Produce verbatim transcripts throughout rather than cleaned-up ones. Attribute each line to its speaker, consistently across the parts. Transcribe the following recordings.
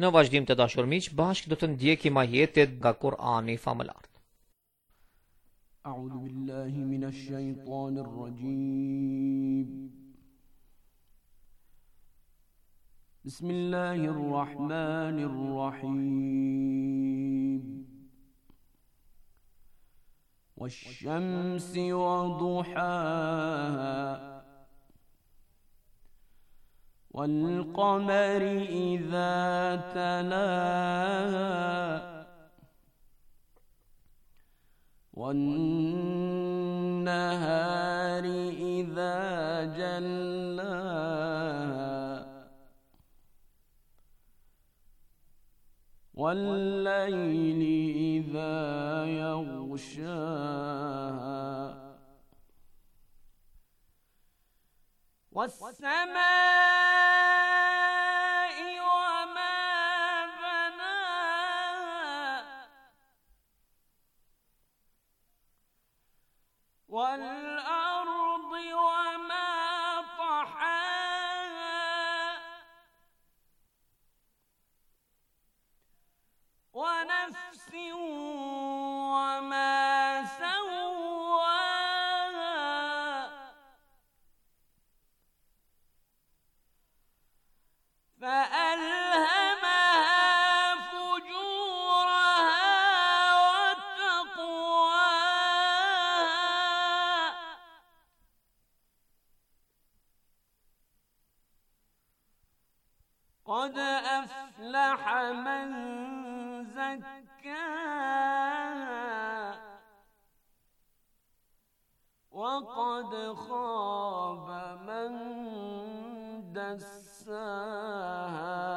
Speaker 1: Në vazhdim të dashur miq, bashkë do të ndjekim ajetet nga Kur'ani famëlar.
Speaker 2: أعوذ بالله من الشيطان الرجيم بسم الله الرحمن الرحيم والشمس وضحاها والقمر إذا تلاها والنهار إذا جلاها والليل إذا يغشاها والسماء وما بناها والأرض وما طحاها ونفس وما سواها فألهمها فجورها وتقواها قد أفلح من زكاها وقد خاب من دساها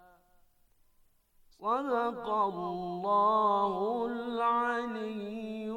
Speaker 2: صدق الله العلي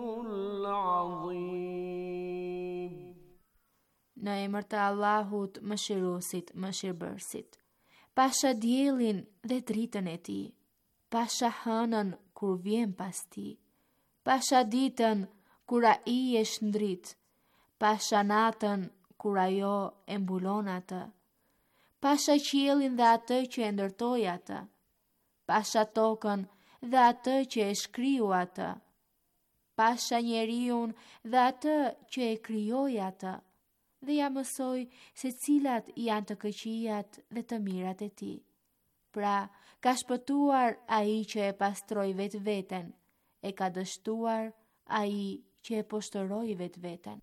Speaker 2: العظيم.
Speaker 3: Në emër të Allahut, Mëshiruesit, Mëshirbërësit. Pasha diellin dhe dritën e tij, pasha hënën kur vjen pas tij, pasha ditën kur ai e shndrit, pasha natën kur ajo e mbulon atë, pasha qiellin dhe atë që e ndërtoi atë, pasha tokën dhe atë që e shkriu atë, pasha njeriun dhe atë që e krijoi atë, dhe ja mësoj se cilat janë të këqijat dhe të mirat e tij. Pra, ka shpëtuar ai që e pastroi vetveten, e ka dështuar ai që e poshtëroi vetveten.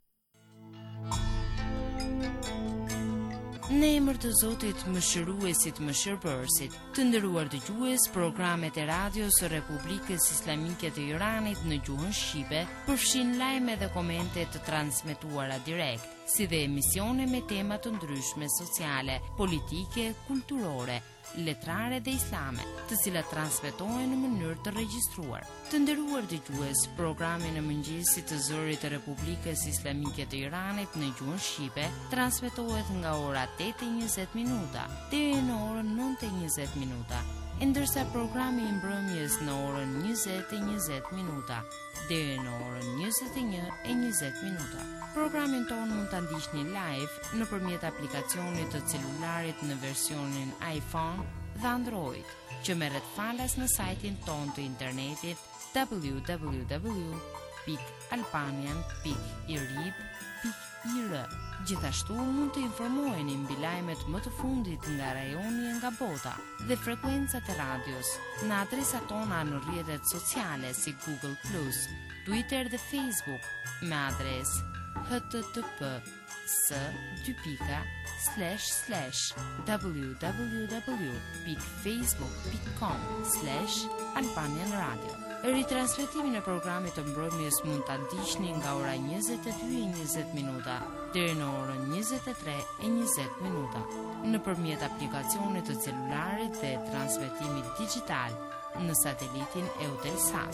Speaker 4: Në emër të Zotit, Mëshiruesit, Mëshirbërësit, të nderuar dëgjues, programet e radios së Republikës Islamike të Iranit në gjuhën shqipe përfshin lajme dhe komente të transmetuara direkt, si dhe emisione me tema të ndryshme sociale, politike, kulturore, letrare dhe islame, të cilat transmetohen në mënyrë të regjistruar. Të nderuar dëgjues, programi në mëngjesit të zërit të Republikës Islamike të Iranit në gjuhën shqipe transmetohet nga ora tetë e njëzet minuta deri në orën nëntë e njëzet minuta, ndërsa programi i mbrëmjes në orën njëzet e njëzet minuta deri në orën njëzet e një e njëzet minuta. Programin tonë mund ta ndiqni live nëpërmjet aplikacionit të celularit në versionin iPhone dhe Android, që merret falas në sajtin tonë të internetit w w w pikë albanian pikë irib pikë i r. Gjithashtu mund të informoheni mbi lajmet më të fundit nga rajoni e nga bota dhe frekuencat e radios në adresat tona në rrjetet sociale si Google Plus, Twitter dhe Facebook me adresë http s dy pika slash slash www pikë facebook pikë com slash albanian radio. Ritransmetimin e programit të mbrëmjes mund ta ndiqni nga ora njëzet e dy e njëzet minuta deri në orën njëzet e tre e njëzet minuta nëpërmjet aplikacionit të celularit dhe transmetimit digital në satelitin Eutelsat.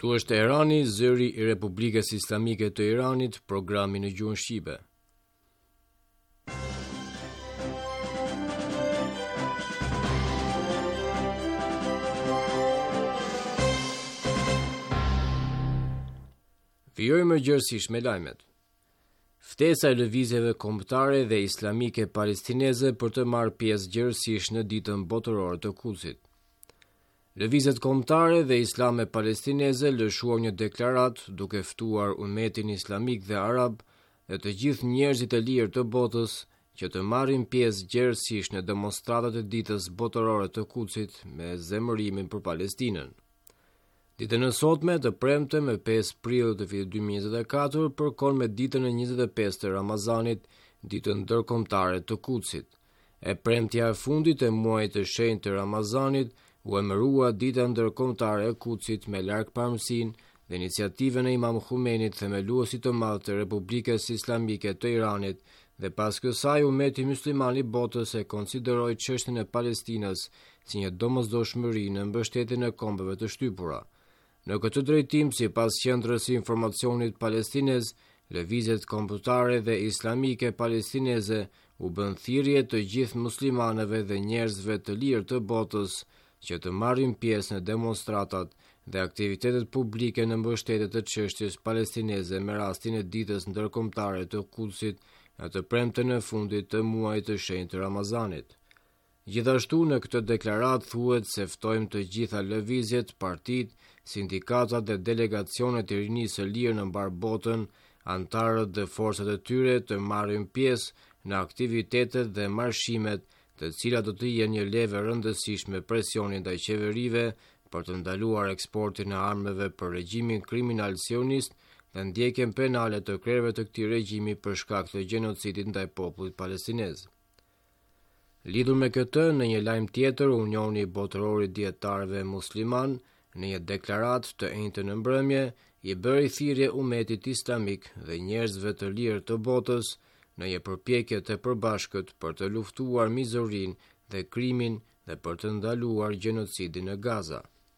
Speaker 5: Këtu është Teherani, zëri i Republikës Islamike të Iranit, programi në gjuhën shqipe. Vijojmë gjërësish me lajmet. Ftesa e lëvizjeve kombëtare dhe islamike palestineze për të marrë pjesë gjërësish në ditën botërore të Kudsit. Lëvizjet kombëtare dhe islame palestineze lëshuar një deklarat duke ftuar umetin islamik dhe arab dhe të gjithë njerëzit e lirë të botës që të marrin pjesë gjërësish në demonstratat e ditës botërore të Kudsit me zemërimin për Palestinën. Ditën e sotme të premte me pesë prill të vitit dy mijë e njëzet e katër përkon me ditën e njëzet e pesë të Ramazanit, ditën ndërkombëtare të Kudsit. E premtja e fundit e muajit të shenjtë të Ramazanit u emërua dita ndërkombëtare e Kudsit me larg parëmsinë dhe iniciativën e Imam Khomenit, themeluesit të madh të Republikës Islamike të Iranit, dhe pas kësaj umeti musliman i botës e konsideroi çështjen e Palestinës si një domosdoshmëri në mbështetjen e kombeve të shtypura. Në këtë drejtim, sipas Qendrës së Informacionit Palestinez, lëvizjet kombëtare dhe islamike palestineze u bën thirrje të gjithë muslimanëve dhe njerëzve të lirë të botës që të marrin pjesë në demonstratat dhe aktivitetet publike në mbështetje të çështjes palestineze me rastin e ditës ndërkombëtare të Kudsit në të premten e fundit të muajit të shenjtë të Ramazanit. Gjithashtu në këtë deklarat thuhet se ftojmë të gjitha lëvizjet, partitë, sindikatat dhe delegacionet e rinisë së lirë në mbar botën, antarët dhe forcat e tyre të marrin pjesë në aktivitetet dhe marshimet, të cilat do të jenë një levë rëndësishme presionin ndaj qeverive për të ndaluar eksportin e armëve për regjimin kriminal sionist dhe ndjekjen penale të krerëve të këtij regjimi për shkak të gjenocidit ndaj popullit palestinez. Lidhur me këtë, në një lajm tjetër, Unioni Botëror i Dietarëve Musliman, në një deklarat të enjtë në mbrëmje, i bëri thirrje umetit islamik dhe njerëzve të lirë të botës në një përpjekje të përbashkët për të luftuar mizorinë dhe krimin dhe për të ndaluar gjenocidin në Gaza.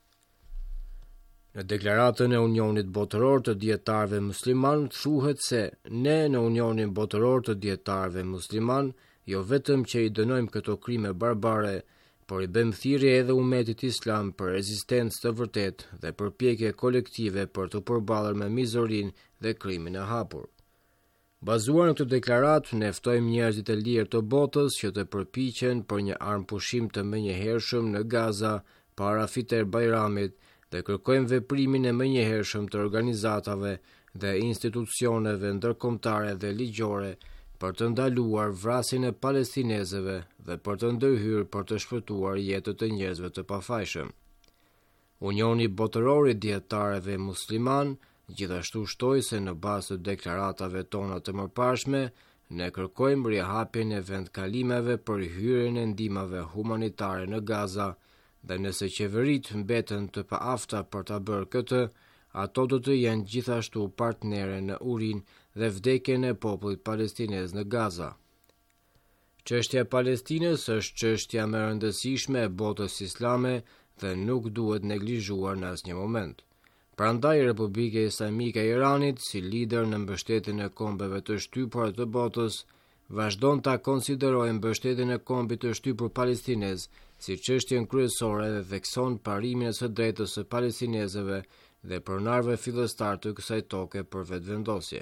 Speaker 5: Në deklaratën e Unionit Botëror të Dietarëve Musliman thuhet se ne në Unionin Botëror të Dietarëve Musliman jo vetëm që i dënojmë këto krime barbare, por i bëjmë thirrje edhe umetit islam për rezistencë të vërtetë dhe përpjekje kolektive për të përballur me mizorinë dhe krimin e hapur. Bazuar në këtë deklarat, ne ftojmë njerëzit e lirë të botës që të përpiqen për një armë pushim të menjëhershëm në Gaza para Fiter Bajramit dhe kërkojmë veprimin e menjëhershëm të organizatave dhe institucioneve ndërkombëtare dhe ligjore për të ndaluar vrasjen e palestinezëve dhe për të ndërhyrë për të shpëtuar jetët e njerëzve të pafajshëm. Unioni Botëror i Dietarëve Musliman gjithashtu shtoi se në bazë të deklaratave tona të mëparshme, ne kërkojmë rihapjen e vendkalimeve për hyrjen e ndihmave humanitare në Gaza dhe nëse qeveritë mbeten të paafta për ta bërë këtë, ato do të jenë gjithashtu partnere në urinë dhe vdekjen e popullit palestinez në Gaza. Çështja e Palestinës është çështja më e rëndësishme e botës islame dhe nuk duhet neglizhuar në asnjë moment. Prandaj Republika Islamike e Iranit, si lider në mbështetjen e kombeve të shtypura të botës, vazhdon ta konsiderojë mbështetjen e kombit të shtypur palestinez si çështjen kryesore dhe thekson parimin e së drejtës së palestinezëve dhe pronarëve fillestar të kësaj toke për vetëvendosje.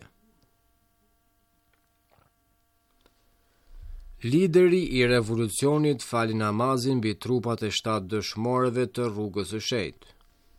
Speaker 5: Lideri i revolucionit fali namazin mbi trupat e shtatë dëshmorëve të rrugës së shenjtë.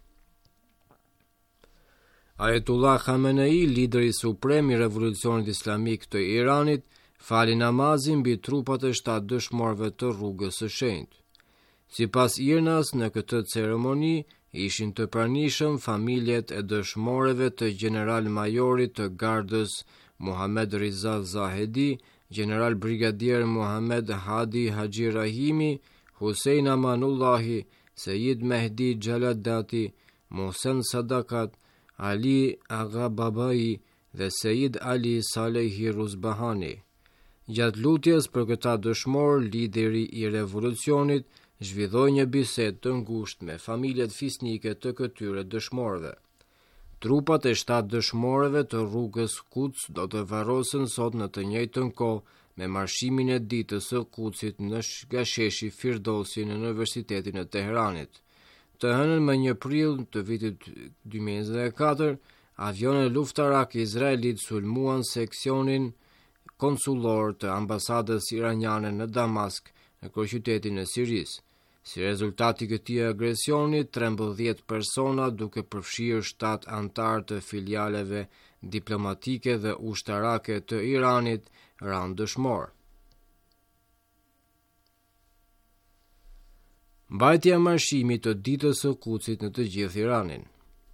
Speaker 5: Ayatullah Khamenei, lideri suprem i revolucionit islamik të Iranit, fali namazin mbi trupat e shtatë dëshmorëve të rrugës së shenjtë. Sipas I R N A-s, në këtë ceremoni ishin të pranishëm familjet e dëshmorëve të general majorit të gardës Muhammed Riza Zahedi, general brigadier Muhammed Hadi Haji Rahimi, Hussein Amanullahi, Sejid Mehdi Gjaladati, Mohsen Sadakat, Ali Aga Babai dhe Sejid Ali Salehi Ruzbahani. Gjatë lutjes për këta dëshmor, lideri i revolucionit zhvilloi një bisedë të ngushtë me familjet fisnike të këtyre dëshmorëve. Trupat e shtatë dëshmorëve të rrugës Quds do të varrosen sot në të njëjtën kohë me marshimin e ditës së Qudzit në nga sheshi Firdausi në Universitetin e Teheranit. Të hënën më një prill të vitit dy mijë e njëzet e katër, avionet luftarak izraelit sulmuan seksionin konsullor të ambasadës iraniane në Damask, në kryeqytetin e Sirisë. Si rezultati këtij agresioni, trembëdhjetë persona, duke përfshirë shtatë antar të filialeve diplomatike dhe ushtarake të Iranit, ranë dëshmor. Mbajtja e marshimit të ditës së Qudzit në të gjithë Iranin.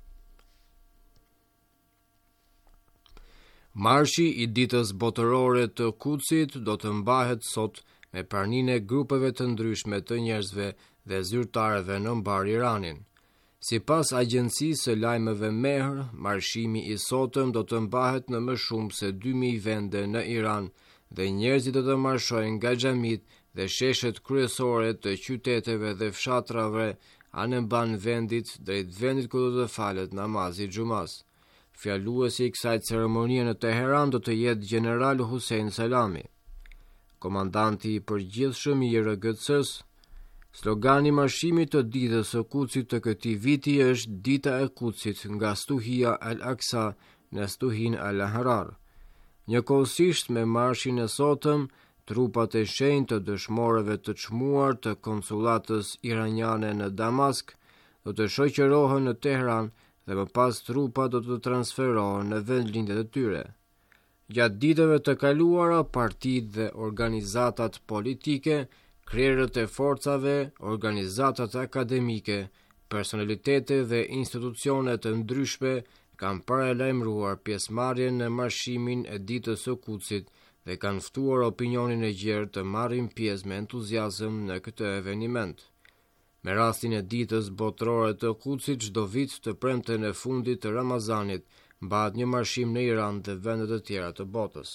Speaker 5: Marshi i ditës botërore të Qudzit do të mbahet sot me praninë e grupeve të ndryshme të njerëzve dhe zyrtarëve në mbar Iranin. Sipas agjencisë së lajmeve Mehr, marshimi i sotëm do të mbahet në më shumë se dy mijë vende në Iran dhe njerëzit do të marshojnë nga xhamit dhe sheshet kryesore të qyteteve dhe fshatrave anë mban vendit drejt vendit ku do të falet namazi i xumas. Fjaluesi i kësaj ceremonie në Teheran do të jetë general Hussein Salami, komandanti i përgjithshëm i R G C-s. Slogani i marshimit të ditës së Qudzit të këtij viti është Dita e Qudzit nga stuhia Al-Aqsa në stuhin Al-Ahrar. Njëkohësisht me marshin e sotëm, trupat e shenjtë të dëshmorëve të çmuar të konsullatës iraniane në Damask do të shoqërohen në Teheran dhe më pas trupat do të transferohen në vendlindet e tyre. Gjatë ditëve të kaluara, partitë dhe organizatat politike, krerët e forcave, organizatat akademike, personalitete dhe institucione të ndryshme kanë paralajmëruar pjesëmarrjen në marshimin e ditës së Qudzit dhe kanë ftuar opinionin e gjerë të marrin pjesë me entuziazëm në këtë eveniment. Me rastin e ditës botërore të Qudzit, çdo vit të premten e fundit të Ramazanit mbahet një marshim në Iran dhe vende të tjera të botës.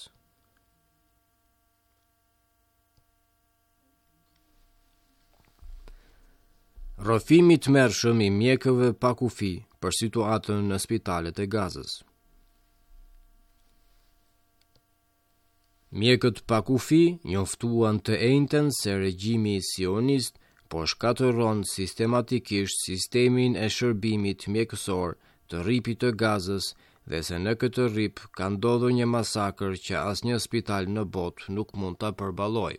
Speaker 5: Rrëfimi i tmerrshëm i mjekëve pa kufi për situatën në spitalet e Gazës. Mjekët pa kufi njoftuan të njëjtën se regjimi sionist po shkatërron sistematikisht sistemin e shërbimit mjekësor të rripit të Gazës dhe se në këtë rrip ka ndodhur një masakër që asnjë spital në botë nuk mund ta përballojë.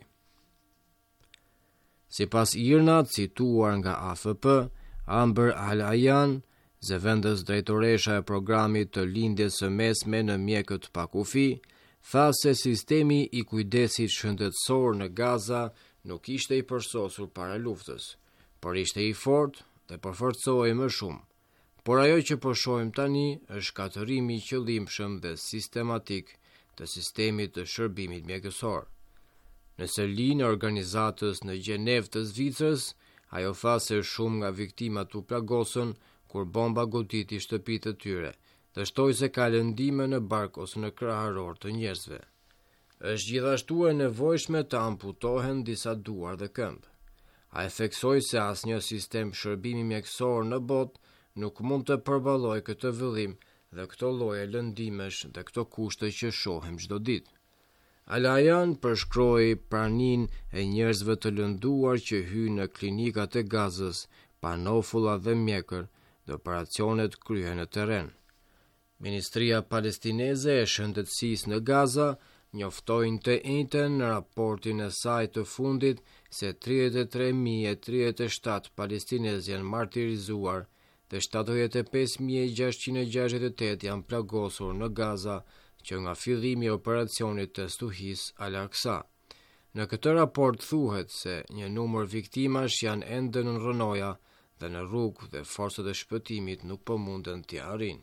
Speaker 5: Sipas Irnat cituar nga A F P, Amber Al-Ayan, zëvendës drejtoresha e programit të lindjes së mesme në mjekët pa kufi, tha se sistemi i kujdesit shëndetësor në Gaza nuk ishte i përsosur para luftës, por ishte i fortë dhe përforcohej më shumë. Por ajo që po shohim tani është shkatërimi i qëllimshëm dhe sistematik të sistemit të shërbimit mjekësor. Në selin e organizatës në Gjenevë të Zvicrës, ajo tha se shumë nga viktimat u plagosën kur bomba goditi shtëpitë të tyre, dhe shtoi se ka lëndime në bark ose në kraharor të njerëzve. Është gjithashtu e nevojshme të amputohen disa duar dhe këmbë. Ai theksoi se asnjë sistem shërbimi mjekësor në botë nuk mund të përballojë këtë vëllim dhe këto lloje lëndimesh dhe këto kushte që shohim çdo ditë. Al-Ayan përshkroi praninë e njerëzve të lënduar që hyjnë në klinikat e Gazës pa nofulla dhe mjekër dhe operacionet kryhen në terren. Ministria Palestineze e Shëndetësisë në Gaza njoftojnë të njëjtën në raportin e saj të fundit se tridhjetë e tre mijë e tridhjetë e shtatë palestinezë janë martirizuar dhe shtatëdhjetë e pesë mijë e gjashtëqind e gjashtëdhjetë e tetë janë plagosur në Gaza që nga fillimi i operacionit të stuhis Al-Aqsa. Në këtë raport thuhet se një numër viktimash janë ende në rënoja dhe në rrugë dhe forcat e shpëtimit nuk po munden t'i arrijnë.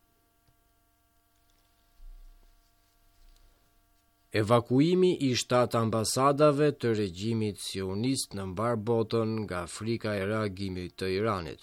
Speaker 5: Evakuimi i shtatë ambasadave të regjimit sionist në mbar botën nga frika e reagimit të Iranit.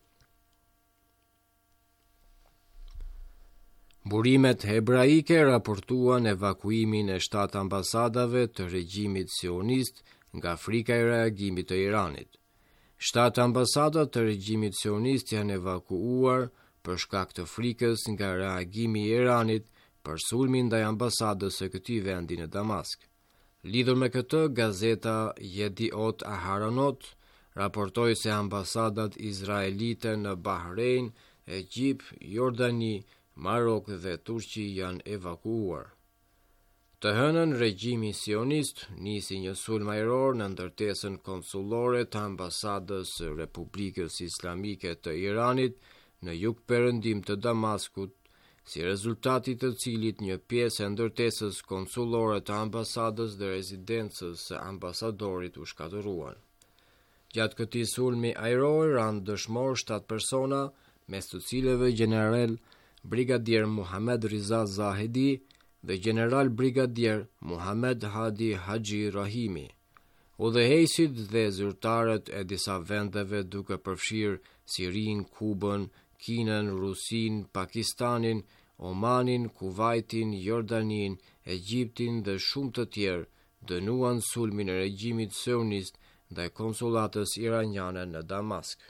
Speaker 5: Burimet hebraike raportuan evakuimin e shtatë ambasadave të regjimit sionist nga frika e reagimit të Iranit. Shtatë ambasadat të regjimit sionist janë evakuuar për shkak të frikës nga reagimi i Iranit për sulmin ndaj ambasadës së këtij vendi në Damask. Lidhur me këtë, gazeta Yediot Aharonot raportoi se ambasadat izraelite në Bahrein, Egjipt, Jordani, Marok dhe Turqi janë evakuuar. Të hënën, regjimi sionist nisi një sulm ajror në ndërtesën konsullore të ambasadës së Republikës Islamike të Iranit në jug-perëndim të Damaskut, si rezultati të cilit një pjesë e ndërtesës konsullore të ambasadës dhe rezidencës së ambasadorit u shkatëruan. Gjatë këtij sulmi ajror ranë dëshmor shtatë persona, mes të cilëve general brigadier Muhammad Riza Zahedi dhe general brigadier Muhammad Hadi Haji Rahimi. Udhëheqësit dhe zyrtarët e disa vendeve duke përfshirë Sirin, Kubën, Kinën, Rusin, Pakistanin, Omanin, Kuvajtin, Jordanin, Egjiptin dhe shumë të tjerë dënuan sulmin e regjimit sionist ndaj konsullatës iraniane në Damask.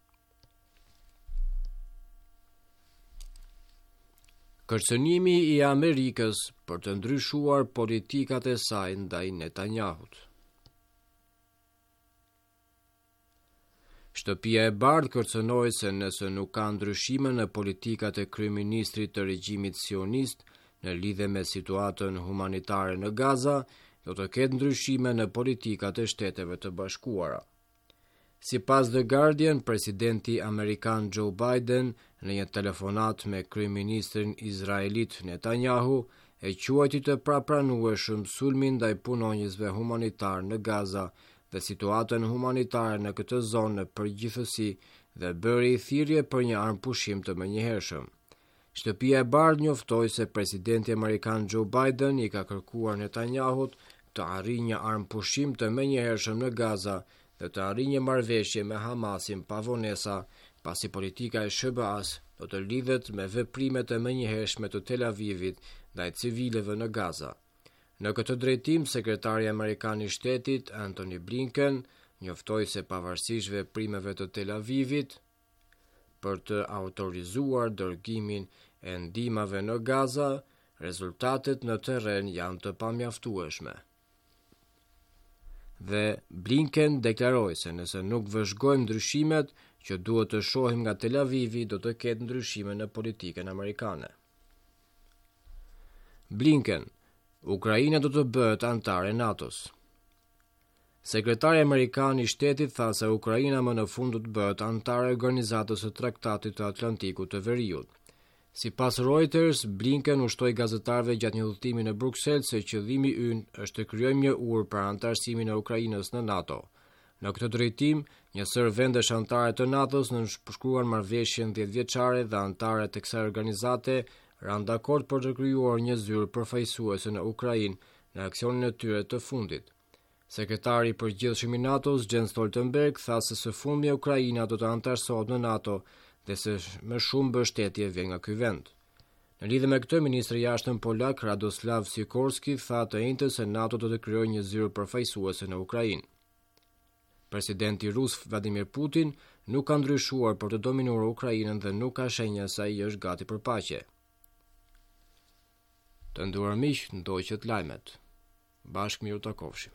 Speaker 5: Kërcënimi i Amerikës për të ndryshuar politikat e saj ndaj Netanyahut. Shtëpia e Bardhë kërcënoi se nëse nuk ka ndryshime në politikat e kryeministrit të regjimit sionist në lidhje me situatën humanitare në Gaza, do të ketë ndryshime në politikat e Shteteve të Bashkuara. Sipas The Guardian, presidenti amerikan Joe Biden në një telefonat me kryeministrin izraelit Netanyahu e quajti të prapranueshëm sulmin ndaj punonjësve humanitar në Gaza dhe situatën humanitare në këtë zonë në përgjithësi dhe bëri thirrje për një armpushim të menjëhershëm. Shtëpia e Bardhë njoftoi se presidenti amerikan Joe Biden i ka kërkuar Netanyahut të arrijë një armpushim të menjëhershëm në Gaza dhe të arrijë një marrëveshje me Hamasin pa vonesa, pasi politika e S B A-s do të lidhet me veprimet e menjëhershme të Tel Avivit ndaj civilëve në Gaza. Në këtë drejtim, sekretari amerikan i shtetit Antony Blinken njoftoi se pavarësisht veprimeve të Tel Avivit për të autorizuar dërgimin e ndihmave në Gaza, rezultatet në terren janë të pamjaftueshme. Dhe Blinken deklaroi se nëse nuk vëzhgojmë ndryshimet që duhet të shohim nga Tel Avivi, do të ketë ndryshime në politikën amerikane. Blinken: Ukraina do të bëhet antare NATO-s. Sekretari amerikan i shtetit tha se Ukraina më në fund do të bëhet antare e organizatës së Traktatit të Atlantikut të Veriut. Sipas Reuters, Blinken ushtoi gazetarëve gjatë një udhëtimi në Bruksel se qëllimi ynë është të krijojmë një urë për antarësimin e Ukrainës në NATO. Në këtë drejtim, një sër vendesh antare të NATO-s nënshkruan marrëveshjen dhjetëvjeçare dhe antarët e kësaj organizate ranë dakord për të krijuar një zyrë përfaqësuese në Ukrainë në aksionin e tyre të fundit. Sekretari i përgjithshëm i NATO-s, Jens Stoltenberg, tha se së fundmi Ukraina do të antarësohet në NATO dhe se më shumë mbështetje vjen nga ky vend. Në lidhje me këtë, ministri i jashtëm polak Radoslav Sikorski tha të njëjtën se NATO do të krijojë një zyrë përfaqësuese në Ukrainë. Presidenti rus Vladimir Putin nuk ka ndryshuar për të dominuar Ukrainën dhe nuk ka shenja se ai është gati për paqe. Të nderuar miq, ndoqët lajmet. Bashkë miru takofshim.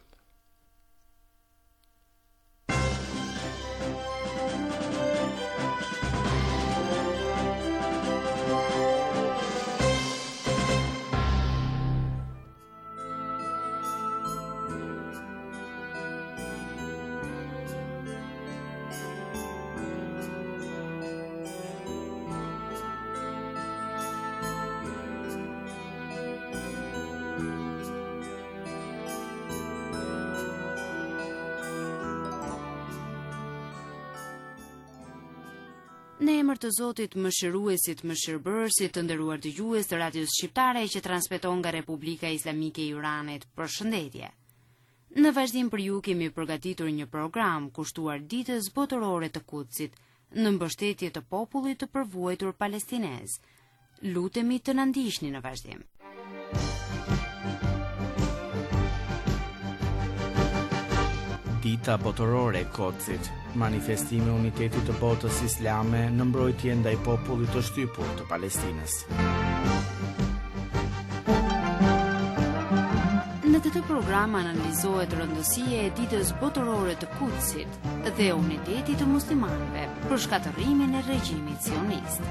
Speaker 4: Në emër të Zotit Mëshiruesit, Mëshirbërësit, të nderuar dëgjues të Radios Shqiptare që transmeton nga Republika Islamike e Iranit, përshëndetje. Në vazhdim për ju kemi përgatitur një program kushtuar ditës botërore të Kudsit, në mbështetje të popullit të përvuajtur palestinez. Lutemi të na ndiqni në vazhdim.
Speaker 6: Dita botërore e Kocit, manifestimi i unitetit të botës islame në mbrojtje ndaj popullit të shtypur të Palestinës.
Speaker 4: Në këtë program analizohet rëndësia e ditës botërore të Kutsit dhe unitetit të muslimanëve për shkatërimin e regjimit sionist.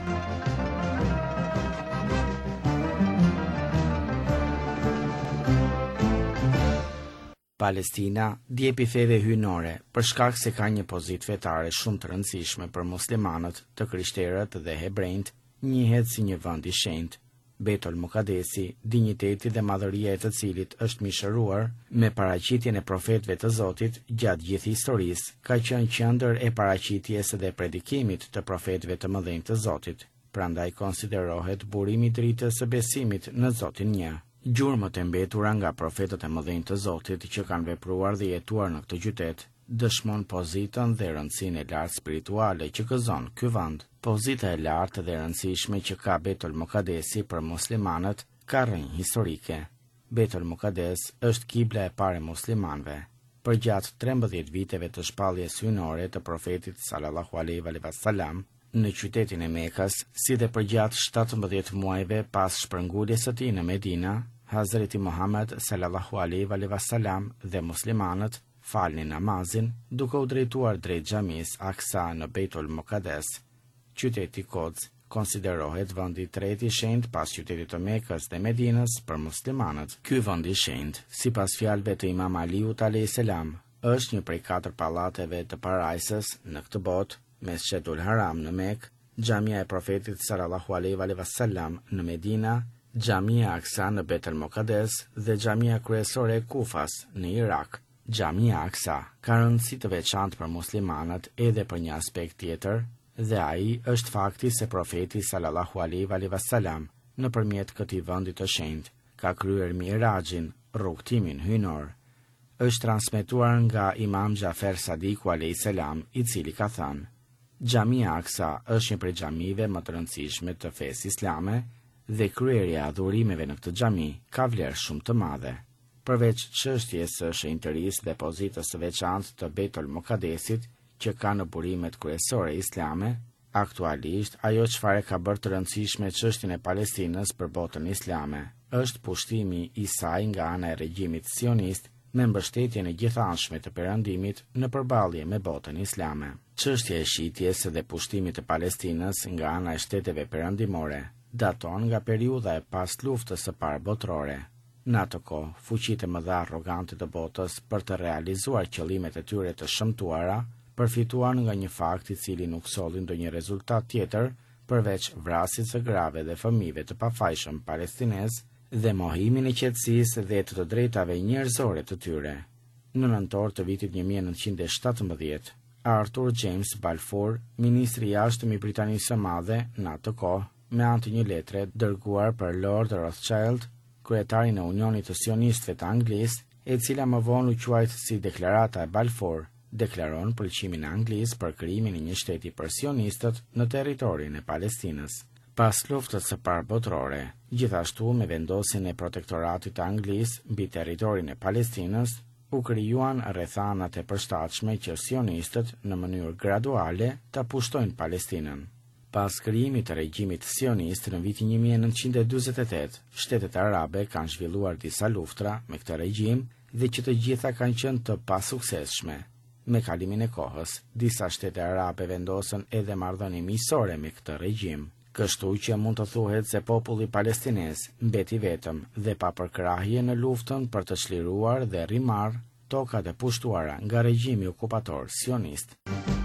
Speaker 6: Palestina djepi feve hyjnore për shkak se ka një pozitë fetare shumë të rëndësishme për muslimanët, të krishterët dhe hebrejt, njihet si një vend i shenjtë. Betol Mukadesi, dinjiteti dhe madhëria e të cilit është mishëruar me paraqitjen e profetëve të Zotit gjatë gjithë historisë, ka qenë qendër e paraqitjes dhe predikimit të profetëve të mëdhenj të Zotit, prandaj konsiderohet burimi i dritës së besimit në Zotin një. Gjurmët e mbetura nga profetët e mëdhenj të Zotit që kanë vepruar dhe jetuar në këtë qytet dëshmon pozitën dhe rëndësinë e lartë spirituale që gëzon ky vend. Pozita e lartë dhe rëndësishme që ka Betol Mukadesi për muslimanët ka rrënjë historike. Betol Mukades është kibla e parë e muslimanëve. Përgjatë trembëdhjetë viteve të shpalljes hyjnore të profetit sallallahu alaihi wasallam në qytetin e Mekës, si dhe përgjatë shtatëmbëdhjetë muajve pas shpërnguljes së tij në Medina, Hazreti Muhammed sallallahu alaihi wasallam dhe muslimanët falnin namazin duke u drejtuar drejt xhamisë Aksa në Beitul Mukades. Qyteti Kods konsiderohet vendi i tretë i shenjtë pas qytetit të Mekës dhe Medinës për muslimanët. Ky vend i shenjtë, sipas fjalëve të Imam Aliut alayhis salam, është një prej katër pallateve të parajsës në këtë botë, Mesjidul Haram në Mekë, Xhamia e Profetit sallallahu alaihi wasallam në Medina, Xhamia Aksa në Beitul Mukades dhe Xhamia kryesore e Kufas në Irak. Xhamia Aksa ka rëndësi të veçantë për muslimanët edhe për një aspekt tjetër, dhe ai është fakti se profeti sallallahu alaihi wasallam nëpërmjet këtij vendi të shenjtë ka kryer Mirajin, rrugtimin hyjnor. Është transmetuar nga Imam Jafer Sadiku alayhis salam, i cili ka thënë: Xhamia Aksa është një prej xhamive më të rëndësishme të fesë islame dhe kryerja e adhurimeve në këtë xhami ka vlerë shumë të madhe. Përveç çështjes së shenjtërisë dhe pozitës së veçantë të Beitul Mukadesit që ka në burimet kryesore islame, aktualisht ajo çfarë ka bërë të rëndësishme çështjen e Palestinës për botën islame është pushtimi i saj nga ana e regjimit sionist me mbështetjen e gjithanshme të Perëndimit në përballje me botën islame. Çështja e shitjes dhe pushtimit të Palestinës nga ana e shteteve perëndimore daton nga periudha e pas luftës së parë botërore. Në atë kohë, fuqitë e mëdha arrogante të botës për të realizuar qëllimet e tyre të shëmtuara, përfituan nga një fakt i cili nuk solli ndonjë rezultat tjetër përveç vrasjes së grave dhe fëmijëve të pafajshëm palestinez dhe mohimin e qetësisë dhe të të drejtave njerëzore të tyre. Në nëntor të vitit një mijë e nëntëqind e shtatëmbëdhjetë, Arthur James Balfour, ministri i jashtëm i Britanisë së Madhe në atë kohë, me anë të një letre dërguar për Lord Rothschild, kryetarin e Unionit të Sionistëve të Anglisë, e cila më vonë u quajt si Deklarata e Balfour, deklaron pëlqimin e Anglisë për krijimin e një shteti për sionistët në territorin e Palestinës. Pas luftës së parë botërore, gjithashtu me vendosjen e protektoratit të Anglisë mbi territorin e Palestinës, u krijuan rrethanat e përshtatshme që sionistët në mënyrë graduale ta pushtojnë Palestinën. Pas krijimit të regjimit sionist në vitin një mijë e nëntëqind e dyzet e tetë, shtetet arabe kanë zhvilluar disa luftra me këtë regjim dhe që të gjitha kanë qenë të pasuksesshme. Me kalimin e kohës, disa shtete arabe vendosën edhe marrëdhënie miqësore me këtë regjim, kështu që mund të thuhet se populli palestinez mbeti vetëm dhe pa përkrahje në luftën për të çliruar dhe rimarr tokat e pushtuara nga regjimi okupator sionist.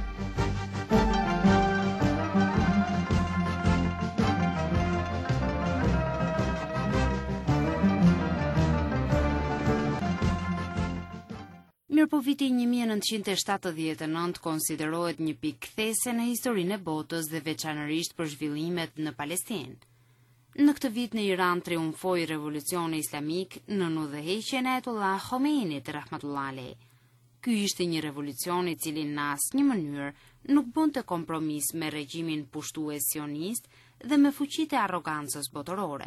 Speaker 4: Mirë po viti një mijë e nëntëqind e shtatëdhjetë e nëntë konsiderohet një pikë kthese në historinë e botës dhe veçanërisht për zhvillimet në Palestinë. Në këtë vit në Iran triumfoi revolucioni islamik në udhëheqjen e Ayatollah Khomeinit rahmatullah alej. Ky ishte një revolucion i cili në asnjë mënyrë nuk bënte kompromis me regjimin pushtues sionist dhe me fuqitë e arrogancës botërore.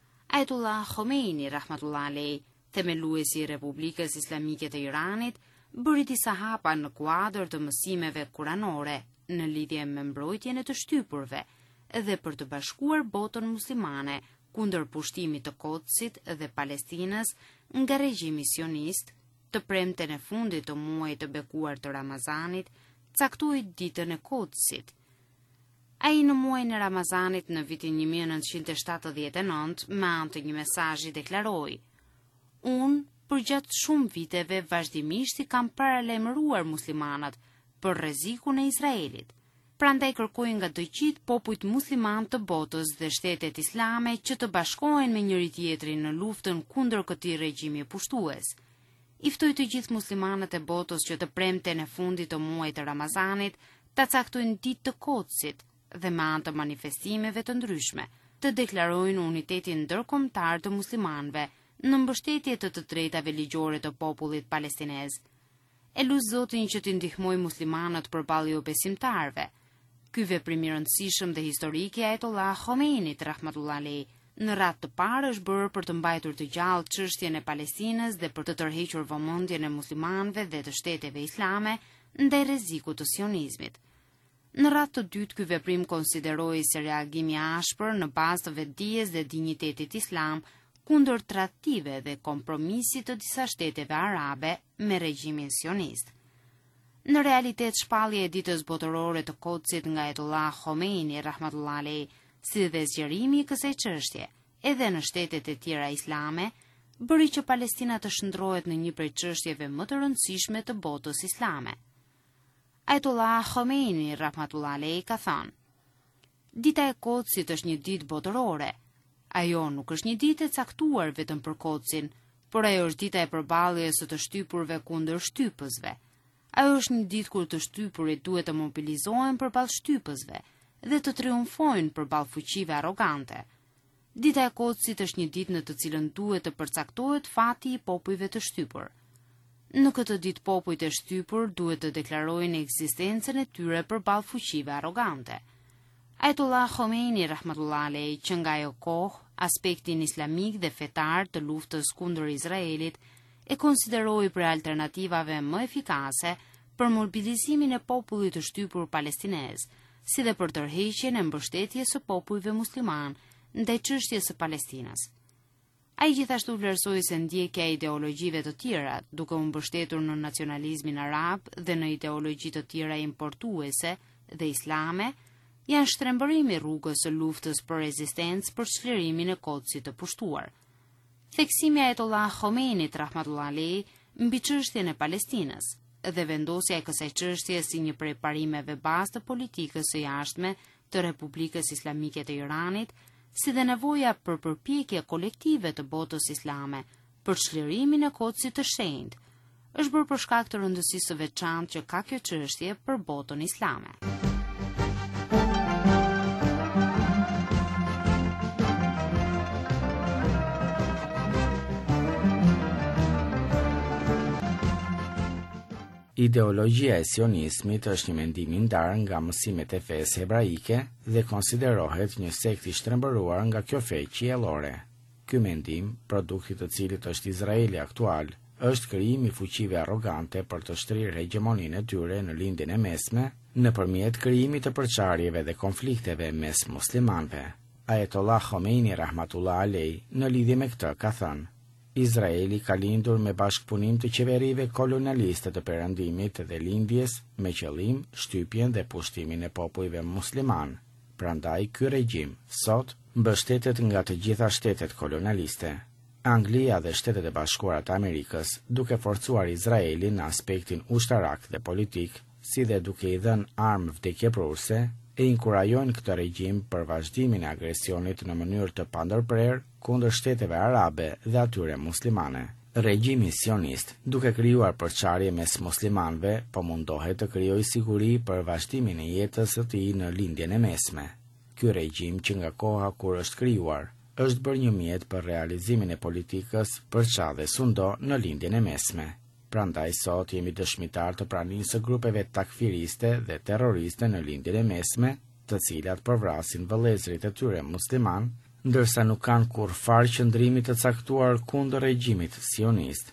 Speaker 4: Ayatollah Khomeini rahmatullah alej, themeluesi i Republikës Islamike të Iranit, bëri disa hapa në kuadër të mësimeve kuranore në lidhje me mbrojtjen e të shtypurve dhe për të bashkuar botën muslimane kundër pushtimit të Kotsit dhe Palestinës nga regjimi sionist. Të premten e fundit të muajit të bekuar të Ramazanit caktoi ditën e Kotsit. Ai në muajin e Ramazanit në vitin një mijë e nëntëqind e shtatëdhjetë e nëntë me anë të një mesazhi deklaroi: "Unë përgjatë shumë viteve vazhdimisht i kam paralajmëruar muslimanat për rrezikun e Izraelit. Prandaj kërkoj nga të gjithë popujt musliman të botës dhe shtetet islame që të bashkohen me njëri tjetrin në luftën kundër këtij regjimi pushtues. I ftoj të gjithë muslimanët e botës që të premten e fundit të muajit të Ramazanit ta caktojnë ditë të Kotsit dhe me anë të manifestimeve të ndryshme të deklarojnë unitetin ndërkombëtar të muslimanëve në mbështetje të të drejtave ligjore të popullit palestinez. E lut Zotin që t'i ndihmoj muslimanët përballë jo besimtarëve." Ky veprim i rëndësishëm dhe historik i Ajatollah Khomeinit rahmatullah alej në radhë të parë është bërë për të mbajtur të gjallë çështjen e Palestinës dhe për të tërhequr vëmendjen e muslimanëve dhe të shteteve islame ndaj rrezikut të sionizmit. Në radhë të dytë, ky veprim konsideroi si reagim i ashpër në bazë të vetdijes dhe dinjitetit islam kundër tradhtive dhe kompromisit të disa shteteve arabe me regjimin sionist. Në realitet, shpallja e ditës botërore të Kotsit nga Ajatollah Khomeini rahmatullah alej, si dhe zgjerimi i kësaj çështje edhe në shtetet e tjera islame, bëri që Palestina të shndrohet në një prej çështjeve më të rëndësishme të botës islame. Ajatollah Khomeini rahmatullah alej ka thënë: "Dita e Kotsit është një ditë botërore. Ajo nuk është një ditë e caktuar vetëm për Kotsin, por ajo është dita e përballjes së të shtypurve kundër shtypësve. Ajo është një ditë kur të shtypurit duhet të mobilizohen përballë shtypësve dhe të triumfojnë përballë fuqive arrogante. Dita e Kotsit është një ditë në të cilën duhet të përcaktohet fati i popujve të shtypur. Në këtë ditë popujt e shtypur duhet të deklarojnë ekzistencën e tyre përballë fuqive arrogante." Ajatollah Khomeini rahmatullah alej, që nga ajo kohë aspektin islamik dhe fetar të luftës kundër Izraelit e konsideroi për alternativave më efikase për mobilizimin e popullit të shtypur palestinez, si dhe për tërheqjen e mbështetjes së popujve musliman ndaj çështjes së Palestinës. Ai gjithashtu vlerësoi se ndjekja e ideologjive të tjera, duke u mbështetur në nacionalizmin arab dhe në ideologji të tjera importuese dhe islame, janë shtrembërimi rrugës së luftës për rezistencë për çlirimin e Kotsit të pushtuar. Theksimi i Ajatollah Khomeinit rahmatullah alej mbi çështjen e Palestinës dhe vendosja e kësaj çështje si një prej parimeve bazë të politikës së jashtme të Republikës Islamike të Iranit, si dhe nevoja për përpjekje kolektive të botës islame për çlirimin e Kotsit të shenjtë, është bërë për shkak të rëndësisë së veçantë që ka kjo çështje për botën islame.
Speaker 6: Ideologjia e sionismit është një mendim i ndarë nga mësimet e fesë hebraike dhe konsiderohet një sekt i shtrembëruar nga kjo fe qiellore. Ky mendim, produkti të cilit është Izraeli aktual, është krijimi i fuqive arrogante për të shtrirë hegemoninë e tyre në lindjen e mesme, nëpërmjet krijimit të përçarjeve dhe konflikteve mes muslimanëve. Ajatollah Khomeini rahmatullah alej në lidhje me këtë ka thënë: Izraeli ka lindur me bashkëpunim të qeverive kolonialiste të perëndimit dhe lindjes me qëllim shtypjen dhe pushtimin e popujve musliman. Prandaj ky regjim sot mbështetet nga të gjitha shtetet kolonialiste. Anglia dhe Shtetet e Bashkuara të Amerikës, duke forcuar Izraelin në aspektin ushtarak dhe politik, si dhe duke i dhënë armë vdekjeprurse, e inkurajojnë këtë regjim për vazhdimin e agresionit në mënyrë të pandërprerë kundër shteteve arabe dhe atyre muslimane. Regjimi sionist, duke krijuar përçarje mes muslimanëve, po mundohet të krijojë siguri për vazhdimin e jetës së tij në lindjen e mesme. Ky regjim, që nga koha kur është krijuar, është bërë një mjet për realizimin e politikës për ça dhe sundo në lindjen e mesme. Prandaj sot jemi dëshmitar të pranimisë së grupeve takfiriste dhe terroriste në lindjen e mesme, të cilat përvrasin vëllezërit e tyre musliman, ndërsa nuk kanë kur farë qëndrimi të caktuar kundër regjimit sionist.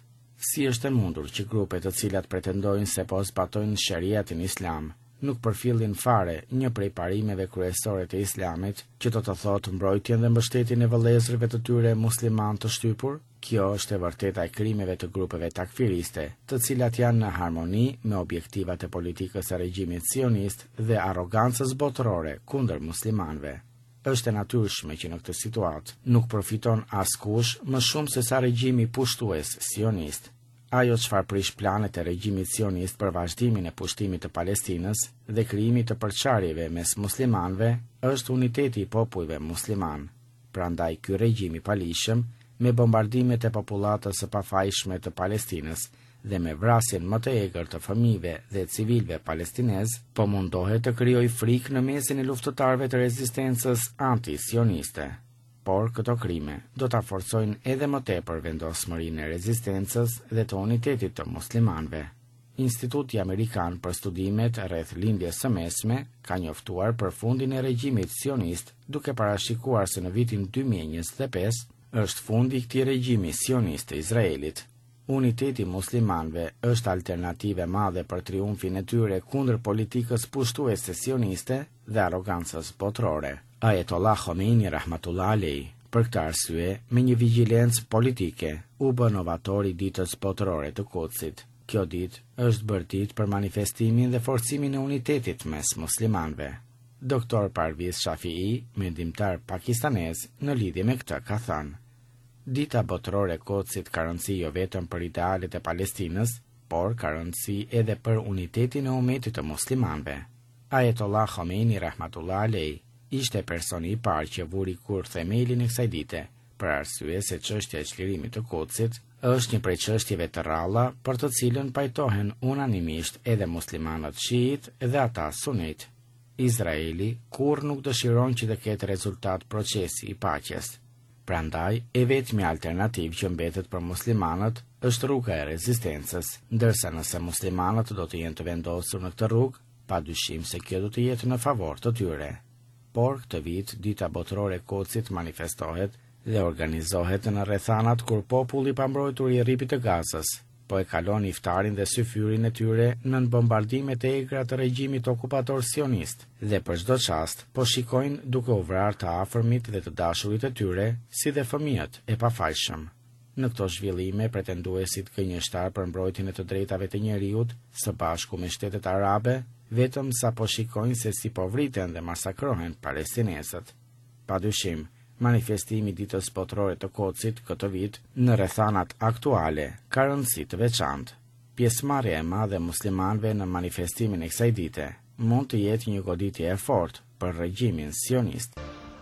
Speaker 6: si është e mundur që grupe të cilat pretendojnë se po zbatojnë shariatin islam, nuk përfillin fare një prej parimeve kryesore të islamit, që do të thotë mbrojtjen dhe mbështetjen e vëllezërve të tyre musliman të shtypur? Kjo është e vërteta e krimeve të grupeve takfiriste, të cilat janë në harmoni me objektivat e politikës së regjimit sionist dhe arrogancës botërore kundër muslimanëve. Është e natyrshme që në këtë situatë nuk përfiton askush më shumë se sa regjimi pushtues sionist. Ajo çfarë prish planet e regjimit sionist për vazhdimin e pushtimit të Palestinës dhe krijimit të përçarjeve mes muslimanëve është uniteti i popujve musliman. Prandaj ky regjim i palishëm, me bombardimet e popullatës së pafajshme të Palestinës dhe me vrasjen më të egër të fëmijëve dhe civilëve palestinez, po mundohet të krijojë frikë në mesin e luftëtarëve të rezistencës anti-sioniste. Por këto krime do ta forcojnë edhe më tepër vendosmërinë e rezistencës dhe të unitetit të muslimanëve. Instituti Amerikan për Studimet rreth lindjes së mesme ka njoftuar përfundin e regjimit sionist, duke parashikuar se në vitin dy mijë e njëzet e pesë është fundi i këtij regjimi sionist të Izraelit. Uniteti muslimanëve është alternativë e madhe për triumfin e tyre kundër politikës pushtuese sioniste dhe arrogancës botërore. Ayatollah Khomeini rahmatullah alejhi, për këtë arsye, me një vigjilencë politike, u bë novatori ditës botërore të Kudsit. Kjo ditë është bërë ditë për manifestimin dhe forcimin e unitetit mes muslimanëve. Doktor Parviz Shafii, mendimtar pakistanez, në lidhje me këtë ka thënë: Dita botërore e Kudsit ka rëndësi jo vetëm për idealet e Palestinës, por ka rëndësi edhe për unitetin e ummetit të muslimanëve. Ayatollah Khomeini rahmatullah alejhi ishte personi i parë që vuri kur themelin e kësaj dite, për arsye se çështja e çlirimit të Kudsit është një prej çështjeve të rralla për të cilën pajtohen unanimisht edhe muslimanët shiit dhe ata sunit. Izraeli kurrë nuk dëshiron që të ketë rezultat procesi i paqes. Prandaj, e vetmi alternativë që mbetet për muslimanët është rruga e rezistencës, ndërsa nëse muslimanët do të jenë të vendosur në këtë rrugë, padyshim se kjo do të jetë në favor të tyre. Por këtë vit, dita botërore e Kudsit manifestohet dhe organizohet në rrethanat kur populli i pambrojtur i rripit të Gazës po e kalon iftarin dhe syfyrin e tyre nën bombardimet e egra të regjimit okupator sionist dhe për çdo çast po shikojnë duke u vrarë të afërmit dhe të dashurit e tyre, si dhe fëmijët e pafajshëm. Në këto zhvillime, pretenduesit gënjeshtar për mbrojtjen e të drejtave të njerëzit, së bashku me shtetet arabe, vetëm sa po shikojnë se si po vriten dhe masakrohen palestinezët. Padyshim, manifestimi ditës botërore të Kudsit këtë vit në rrethanat aktuale ka rëndësi të veçantë. Pjesëmarrja e madhe e muslimanëve në manifestimin e kësaj dite mund të jetë një goditje e fortë për regjimin sionist.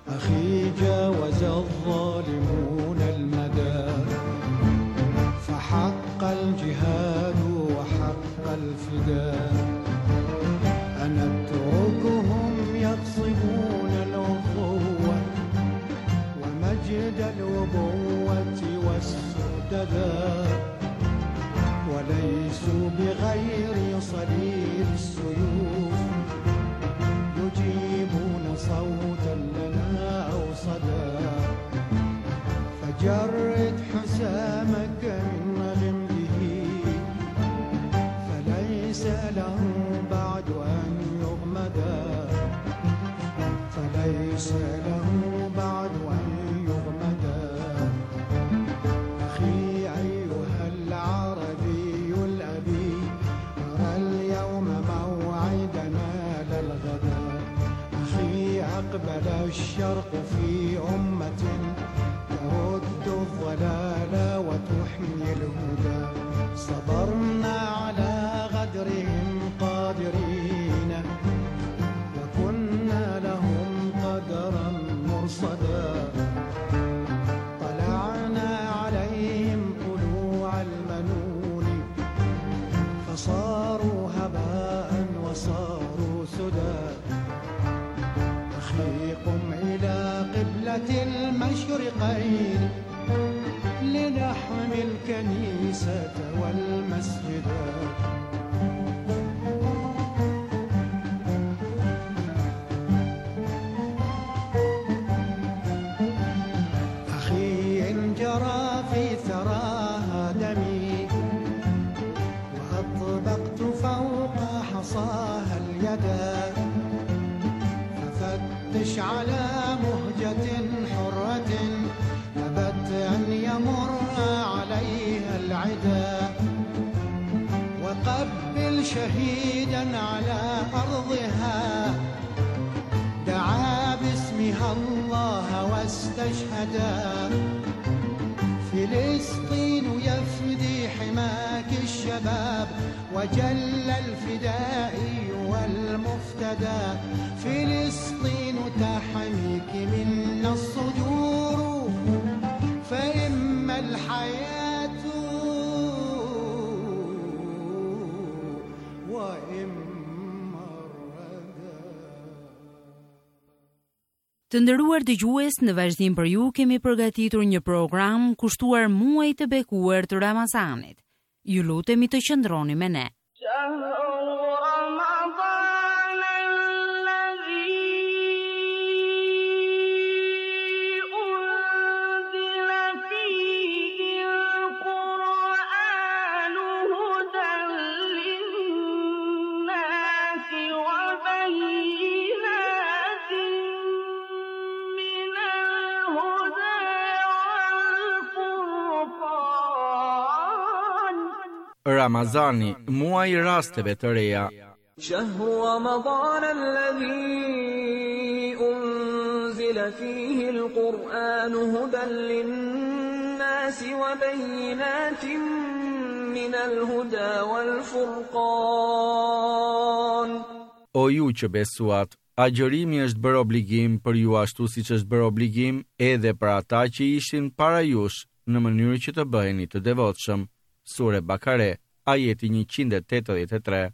Speaker 2: أخي جاوز الظالمون المدى فحق الجهاد وحق الفداء أنا أتركهم يغصبون الأخوة ومجد الأبوة والسدداء وليسوا بغير صليل السيوف يجيبون صوتا لنا أو صدى فجرد حسامك من غمده فليس له بعد أن يغمدا فليس له بعد أن يغمدا أخي أيها العربي الأبي أرى اليوم موعدنا للغدا أخي أقبل الشرق في أمة ترد الضلال وتحيي الهدى صبرنا على غدرهم قادرين وكنا لهم قدرا مرصدا طلعنا عليهم طلوع المنون فصاروا هباء وصاروا سدى أخي قم إلى قبلة المشرقين لنحمي الكنيسة والمسجد أخي إن جرى في ثراها دمي ابتدى ففتش على مهجة حرة أبت أن يمر عليها العدا وقبل شهيدا على أرضها دعا باسمها الله واستشهدا فلسطين يفدي حماك الشباب وجل الفدائي والمفتدى فلسطين تحميك منا الصدور فإما الحياة وإما الردى.
Speaker 4: Të nderuar dëgjues, në vazhdim për ju kemi përgatitur një program kushtuar muajit të bekuar të Ramazanit. Ju lutemi të qëndroni me ne.
Speaker 6: Ramazani, muaj i rasteve të reja.
Speaker 7: شهر رمضان الذي أنزل فيه القرآن هدى للناس وبينات من الهدى والفرقان.
Speaker 6: O ju që besuat, agjërimi është bërë obligim për ju ashtu siç është bërë obligim edhe për ata që ishin para jush në mënyrë që të bëheni të devotshëm. Sure Bakare, ajeti njëqind e tetëdhjetë e tre.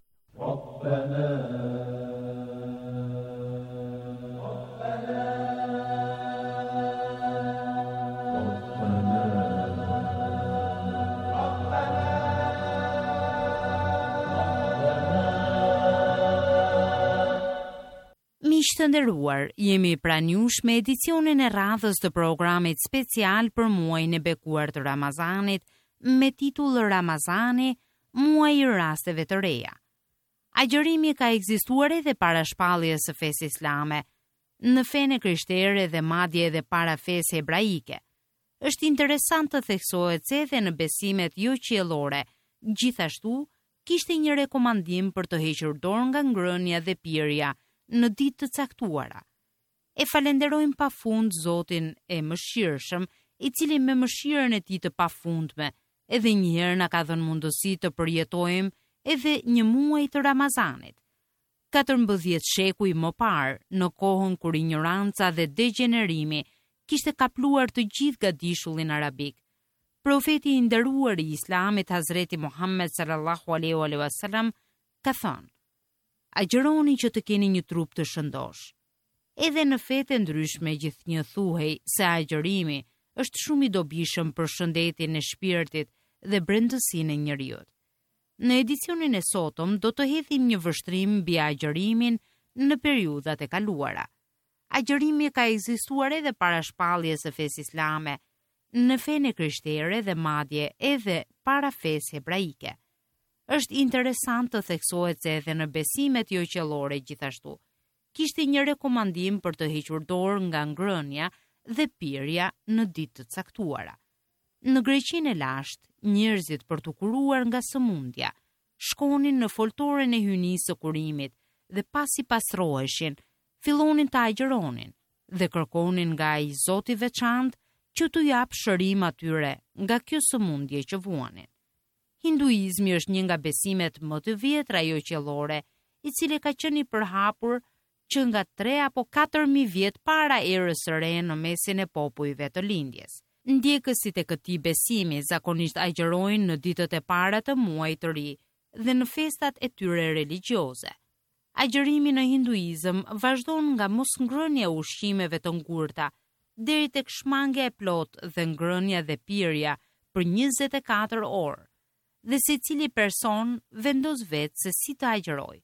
Speaker 4: Miq të nderuar, jemi pranë jush me edicionin e radhës të programit special për muajin e bekuar të Ramazanit me titull Ramazani, muaj i rasteve të reja. Agjërimi ka ekzistuar edhe para shpalljes së fesë islame, në fenë krishtere dhe madje edhe para fesë hebraike. Është interesant të theksohet se edhe në besimet jo qiellore, gjithashtu kishte një rekomandim për të hequr dorë nga ngrënia dhe pirja në ditë të caktuara. E falenderojmë pafund Zotin e mëshirshëm, i cili me mëshirën e tij të pafundme edhe një herë na ka dhënë mundësi të përjetojmë edhe një muaj të Ramazanit. katërmbëdhjetë shekuj më parë, në kohën kur ignoranca dhe degenerimi kishte kapluar të gjithë gadishullin arabik, profeti i nderuar i Islamit Hazreti Muhammed sallallahu alaihi wasallam ka thënë: agjëroni që të keni një trup të shëndosh. Edhe në fete ndryshme gjithnjë thuhej se agjërimi është shumë i dobishëm për shëndetin e shpirtit dhe brendësinë e njeriut. Në edicionin e sotëm do të hedhim një vështrim mbi agjërimin në periudhat e kaluara. Agjërimi ka ekzistuar edhe para shpalljes së fesë islame, në fenë krishtere dhe madje edhe para fesë hebraike. Është interesant të theksohet se edhe në besimet jo qiellore gjithashtu kishte një rekomandim për të hequr dorë nga ngrënia dhe pirja në ditë të caktuara. Në Greqinë e lashtë, njerëzit për të kuruar nga sëmundja shkonin në foltoren e hynisë së kurimit dhe pasi pastroheshin, fillonin të agjëronin dhe kërkonin nga ai Zoti i veçantë që t'u jap shërim atyre nga kjo sëmundje që vuanin. Hinduizmi është një nga besimet më të vjetra jo qiellore, i cili ka qenë i përhapur që nga tre apo katër mijë vjet para erës së re në mesin e popujve të lindjes. Ndjekësit e këtij besimi zakonisht agjërojnë në ditët e para të muajit të ri dhe në festat e tyre religjioze. Agjërimi në hinduizëm vazhdon nga mosngrënia e ushqimeve të ngurta deri tek shmangja e plotë dhe ngrënia dhe pirja për njëzet e katër orë, dhe secili person vendos vetë se si të agjërojë.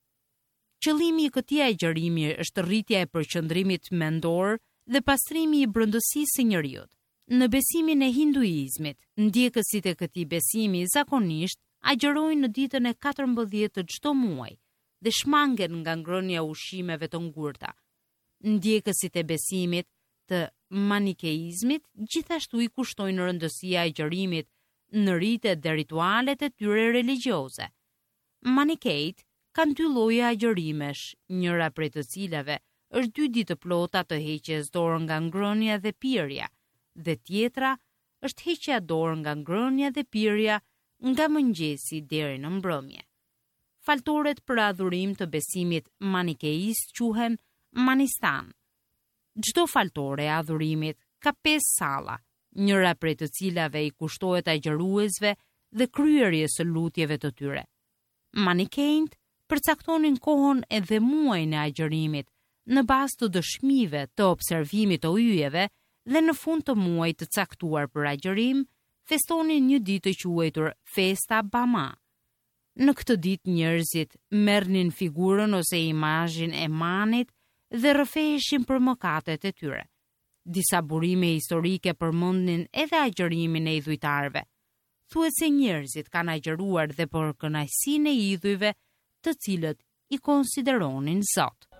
Speaker 4: Qëllimi i këtij agjërimi është rritja e përqendrimit mendor dhe pastrimi i brendësisë së njeriut. Në besimin e hinduizmit, ndjekësit e këtij besimi zakonisht agjërojnë në ditën e katërmbëdhjetë të çdo muaji, dhe shmangen nga ngrënia e ushqimeve të ngurta. Ndjekësit e besimit të manikeizmit gjithashtu i kushtojnë rëndësia e agjërimit në ritet dhe ritualet e tyre religjioze. Manikejt kanë dy lloje agjërimesh, njëra prej të cilave është dy ditë plota të heqjes dorë nga ngrënia dhe pirja, dhe tjetra është heqja dorë nga ngrënia dhe pirja nga mëngjesi deri në mbrëmje. Faltoret për adhurim të besimit manikeist quhen manistan. Çdo faltore e adhurimit ka pesë salla, njëra prej të cilave i kushtohet agjëruesve dhe kryerjes së lutjeve të tyre. Manikejt përcaktonin kohën edhe muajin e agjërimit në bazë të dëshmive të observimit të yjeve dhe në fund të muajit të caktuar për agjërim, festonin një ditë të quajtur Festa Bama. Në këtë ditë njerëzit merrnin figurën ose imazhin e manit dhe rrëfeheshin për mëkatet e tyre. Disa burime historike përmendnin edhe agjërimin e idhujtarëve. Thuhet se njerëzit kanë agjëruar dhe për kënaqësinë e idhujve, të cilët i konsideronin Zot.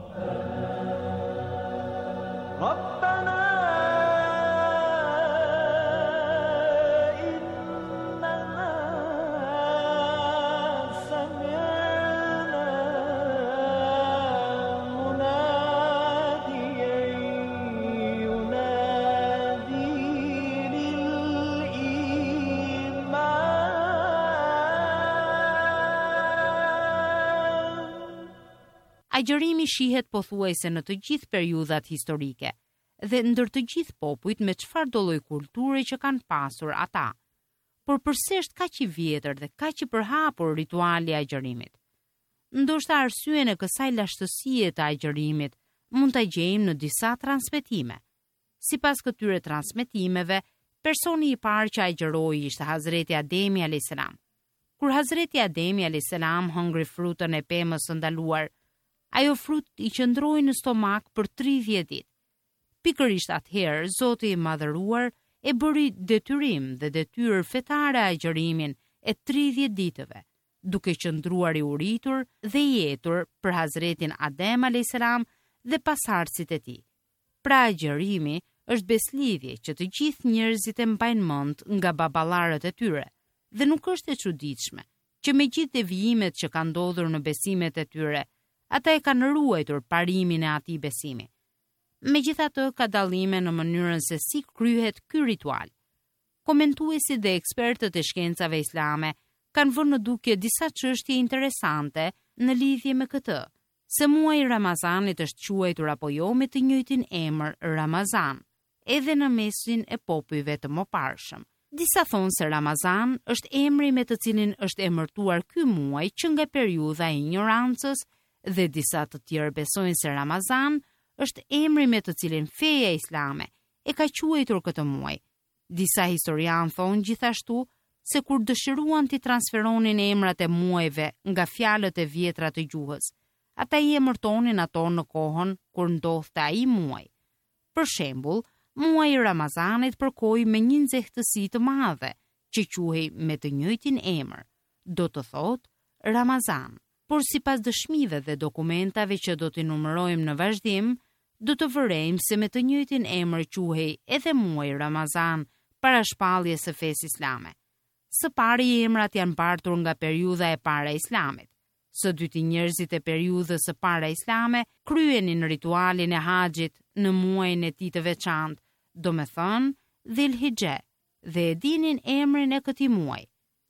Speaker 4: Agjërimi shihet pothuajse në të gjithë periudhat historike dhe ndër të gjithë popujt me çfarë do lloj kulture që kanë pasur ata. Por pse është kaq i vjetër dhe kaq i përhapur rituali i agjërimit? Ndoshta arsyen e kësaj lashtësie të agjërimit mund ta gjejmë në disa transmetime. Sipas këtyre transmetimeve, personi i parë që agjëroi ishte Hazreti Ademi alayhis salam. Kur Hazreti Ademi alayhis salam hongri frutën e pemës së ndaluar, ajo frut i qëndroi në stomak për tridhjetë ditë. Pikërisht atëherë, Zoti i Madhëruar e bëri detyrim dhe detyrë fetare agjërimin e tridhjetë ditëve, duke qëndruar i uritur dhe i etur për Hazretin Adem alayhis salam dhe pasardhësit e tij. Pra agjërimi është beslidhje që të gjithë njerëzit e mbajnë mend nga baballarët e tyre, dhe nuk është e çuditshme që me gjithë devijimet që kanë ndodhur në besimet e tyre, ata e kanë ruajtur parimin e atij besimi. Megjithatë, ka dallime në mënyrën se si kryhet ky ritual. Komentuesit dhe ekspertët e shkencave islame kanë vënë në dukje disa çështje interesante në lidhje me këtë, se muaji i Ramazanit është quajtur apo jo me të njëjtin emër Ramazan, edhe në mesin e popujve të mëparshëm. Disa thonë se Ramazan është emri me të cilin është emërtuar ky muaj që nga periudha e ignorancës, dhe disa të tjerë besojnë se Ramazan është emri me të cilin feja islame e ka quajtur këtë muaj. Disa historianë thonë gjithashtu se kur dëshiruan t'i transferonin emrat e muajve nga fjalët e vjetra të gjuhës, ata i emërtonin ato në kohën kur ndodhte ai muaj. Për shembull, muaji i Ramazanit përkoi me një nxehtësi të madhe, që quhej me të njëjtin emër, do të thotë Ramazan. Por sipas dëshmive dhe dokumentave që do t'i numërojmë në vazhdim, do të vërejmë se me të njëjtin emër quhej edhe muaji Ramazan para shpalljes së fesë islame. Së pari emrat janë bartur nga periudha e parë e islamit. Së dyti njerëzit e periudhës së parë islame kryenin ritualin e haxhit në muajin e tij të veçantë, domethënë Dhul-Hijja, dhe e dinin emrin e këtij muaji.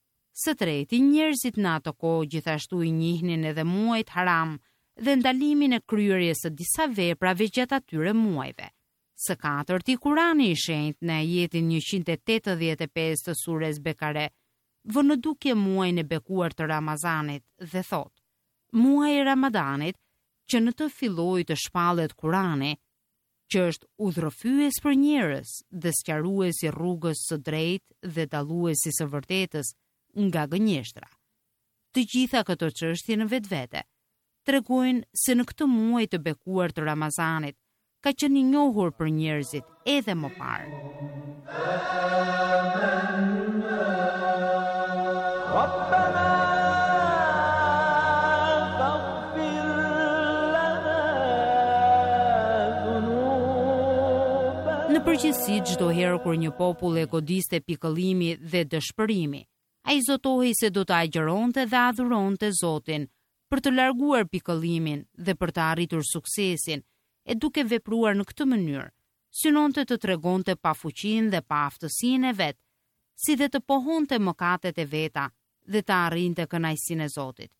Speaker 4: Së treti, njerëzit në ato kohë gjithashtu i njihnin edhe muajt haram dhe ndalimin e kryerjes së disa veprave gjatë atyre muajve. Së katërti, Kurani i shenjtë në ajetin njëqind e tetëdhjetë e pesë të sures Bekare vë në dukje muajin e bekuar të Ramazanit dhe thot: muaji i Ramadanit, që në të filloi të shpallet Kurani, që është udhërfyes për njerëz dhe sqaruesi rrugës së drejtë dhe dalluesi së vërtetës nga gënjeshtra. Të gjitha këto çështje në vetvete tregojnë se në këtë muaj të bekuar të Ramazanit ka qenë i njohur për njerëzit edhe më parë.
Speaker 7: Rabbana
Speaker 4: përgjithësi çdo herë kur një popull e godiste pikëllimi dhe dëshpërimi, ai zotohej se do të agjeronte dhe adhuronte Zotin për të larguar pikëllimin dhe për të arritur suksesin, e duke vepruar në këtë mënyrë, synonte të tregonte pa fuqinë dhe pa aftësinë e vet, si dhe të pohonte mëkatet e veta dhe të arrinte kënaqësinë e Zotit.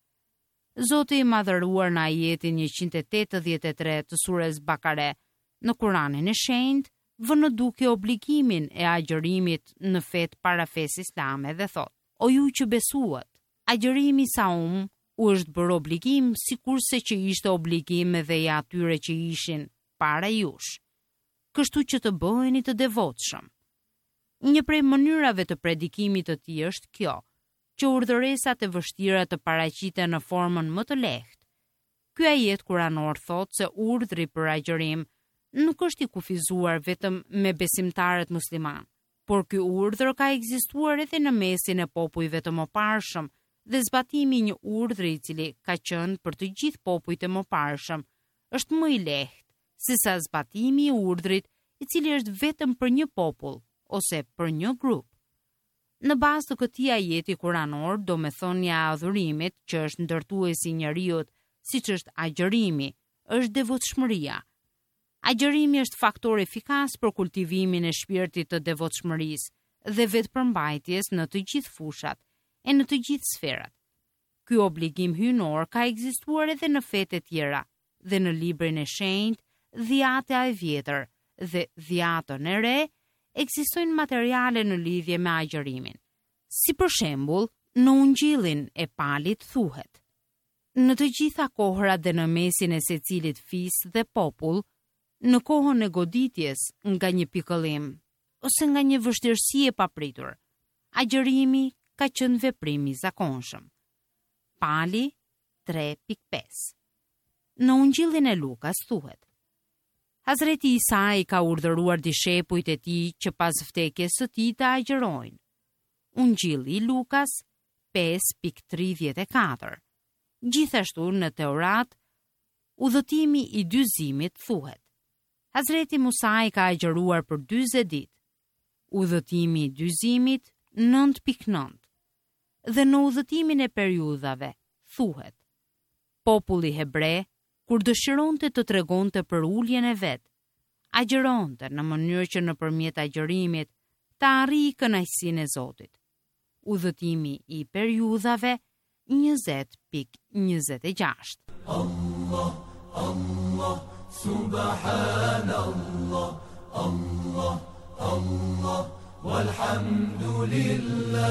Speaker 4: Zoti i madhëruar në ajetin njëqind e tetëdhjetë e tre të surës Bakare në Kuranin e Shenjtë vë në duke obligimin e agjërimit në fet para fesë islame dhe thot: O ju që besuat, agjërimi saum u është bërë obligim sikurse që ishte obligim edhe i atyre që ishin para jush, kështu që të bëheni të devotshëm. Një prej mënyrave të predikimit të tij është kjo, që urdhëresat e vështira të paraqiten në formën më të lehtë. Ky ajet kuranor thot se urdhri për agjërim nuk është i kufizuar vetëm me besimtarët musliman, por ky urdhër ka ekzistuar edhe në mesin e popujve të mëparshëm dhe zbatimi i një urdhri i cili ka qenë për të gjithë popujt e mëparshëm është më i lehtë se sa zbatimi i urdhrit i cili është vetëm për një popull ose për një grup. Në bazë të këtij ajeti kuranor, domethënia e adhurimit që është ndërtuesi i njeriut, siç është agjërimi, është devotshmëria. Agjërimi është faktor efikas për kultivimin e shpirtit të devotshmërisë dhe vetëpërmbajtjes në të gjithë fushat e në të gjithë sferat. Ky obligim hyjnor ka ekzistuar edhe në fete tjera dhe në librin e shenjtë Dhjata e vjetër dhe Dhjatën e re ekzistojnë materiale në lidhje me agjërimin. Si për shembull, në Ungjillin e Palit thuhet: Në të gjitha kohërat dhe në mesin e secilit fis dhe popull, në kohën e goditjes nga një pikëllim ose nga një vështirësi e papritur, agjërimi ka qenë veprim i zakonshëm. Pali tre pikë pesë. Në Ungjillin e Lukas thuhet: Hazreti Isa i ka urdhëruar dishepujt e tij që pas vdekjes së tij të agjërojnë. Ungjilli i Lukas pesë pikë tridhjetë e katër. Gjithashtu në Teurat, udhëtimi i dyzimit thuhet: Hazreti Musa i ka agjëruar për dyzet ditë. Udhëtimi i dyzimit nëntë pikë nëntë. Dhe në udhëtimin e periudhave thuhet: Populli hebre, kur dëshironte të tregonte për uljen e vet, agjëronte në mënyrë që nëpërmjet agjërimit të arrijë kënaqësinë e Zotit. Udhëtimi i periudhave njëzet pikë njëzet e gjashtë.
Speaker 2: Allah, Allah, subhanallah, Allah, Allah, walhamdulillah,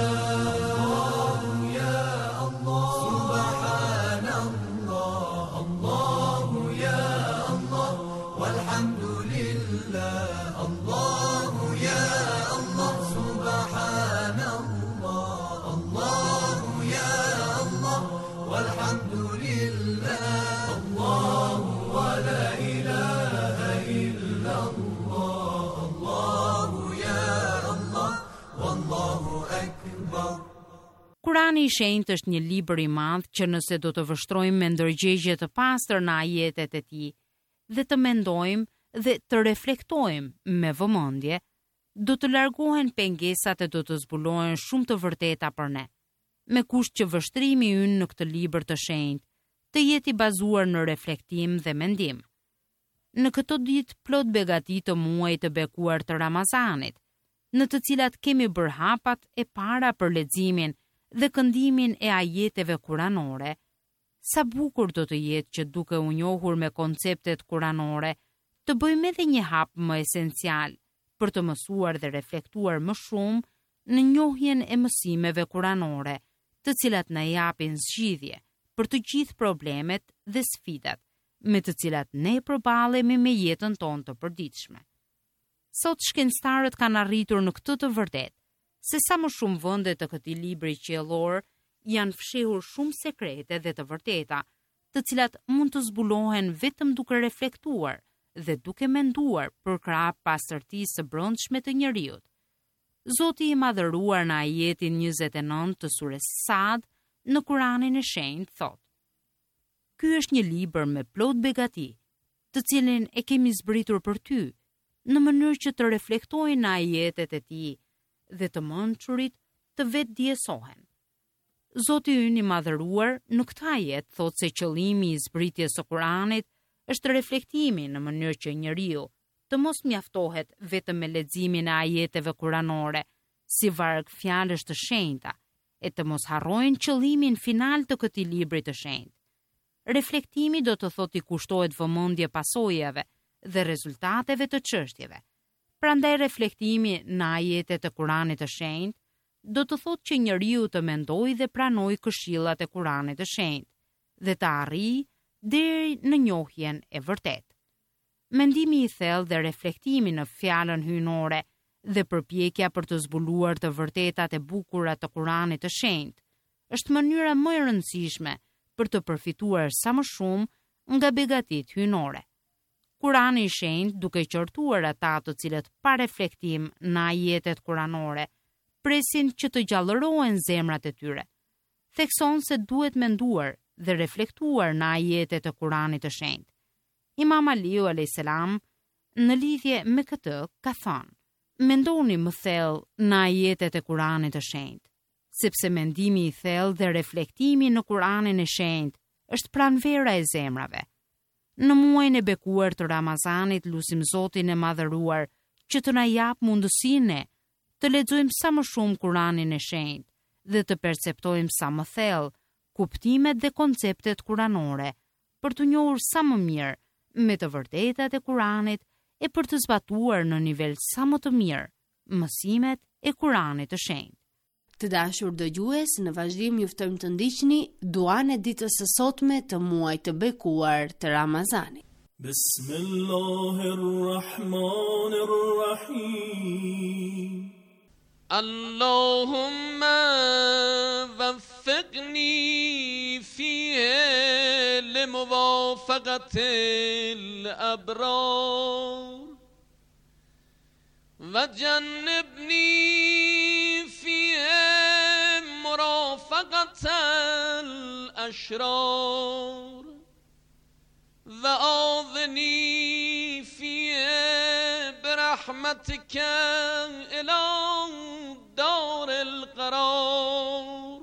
Speaker 2: ya Allah, subhanallah, Allah, ya Allah, walhamdulillah, Allah, ya Allah, subhanallah, Allah, ya Allah, walhamdulillah, Allah, wa la ilaha illa Allah, Allah, ya Allah, wallahu akbar.
Speaker 4: Kurani i Shenjtë është një libër i madh që nëse do të vështrojmë me ndërgjegje të pastër në ajetet e tij dhe të mendojmë dhe të reflektojmë me vëmendje, do të largohen pengesat e do të zbulohen shumë të vërteta për ne, me kusht që vështrimi ynë në këtë libër të shenjtë të jetë i bazuar në reflektim dhe mendim. Në këto ditë plot begati të muajit të bekuar të Ramazanit, në të cilat kemi bërë hapat e para për leximin dhe këndimin e ajeteve kuranore, sa bukur do të jetë që duke u njohur me konceptet kuranore, të bëjmë edhe një hap më esencial për të mësuar dhe reflektuar më shumë në njohjen e mësimeve kuranore, të cilat na japin zgjidhje për të gjithë problemet dhe sfidat me të cilat ne përballemi me jetën tonë të përditshme. Sot shkencëtarët kanë arritur në këtë të vërtetë, se sa më shumë vende të këtij libri qiellor janë fshehur shumë sekrete dhe të vërteta, të cilat mund të zbulohen vetëm duke reflektuar dhe duke menduar për krah pastërtisë së brendshme të njeriut. Zoti i madhëruar në ajetin njëzet e nëntë të surës Sad në Kuranin e Shenjtë thot: Ky është një libër me plot begati, të cilin e kemi zbritur për ty, në mënyrë që të reflektojnë në ajetet e tij dhe të mençurit të vetë djesohen. Zoti ynë i madhëruar në këtë ajet thotë se qëllimi i zbritjes së Kuranit është reflektimi në mënyrë që njeriu të mos mjaftohet vetëm me leximin e ajeteve kuranore, si varg fjalësh të shenjta, e të mos harrojnë qëllimin final të këtij libri të shenjtë. Reflektimi do të thotë i kushtohet vëmendje pasojave dhe rezultateve të çështjeve. Prandaj reflektimi në ajetet e Kuranit të shenjtë do të thotë që njeriu të mendojë dhe pranojë këshillat e Kuranit të shenjtë dhe të arrijë deri në njohjen e vërtetë. Mendimi i thellë dhe reflektimi në fjalën hyjnore dhe përpjekja për të zbuluar të vërtetat e bukura të Kuranit të shenjtë është mënyra më e rëndësishme për të përfituar sa më shumë nga begatit hyjnore. Kurani i shenjtë, duke qortuar ata të cilët pa reflektim në ajetet kuranore presin që të gjallërohen zemrat e tyre, thekson se duhet menduar dhe reflektuar në ajetet e Kuranit të shenjtë. Imam Aliu alayhis salam në lidhje me këtë ka thënë: mendoni më thellë në ajetet e Kuranit të shenjtë, sepse mendimi i thellë dhe reflektimi në Kuranin e shenjtë është pranvera e zemrave. Në muajin e bekuar të Ramazanit lutim Zotin e madhëruar që të na jap mundësinë të lexojmë sa më shumë Kuranin e shenjtë dhe të perceptojmë sa më thellë kuptimet dhe konceptet kuranore për të njohur sa më mirë me të vërtetat e Kuranit e për të zbatuar në nivel sa më të mirë mësimet e Kuranit të shenjtë.
Speaker 8: Të dashur dëgjues, në vazhdim ju ftojmë të ndiqni duan e ditës së sotme të muajit të bekuar të Ramazanit.
Speaker 9: Bismillahirrahmanirrahim. Allahumma waffiqni fihi limuwafaqati al-abrar wajannibni مرافقة الأشرار وآذني فيه برحمتك إلى دار القرار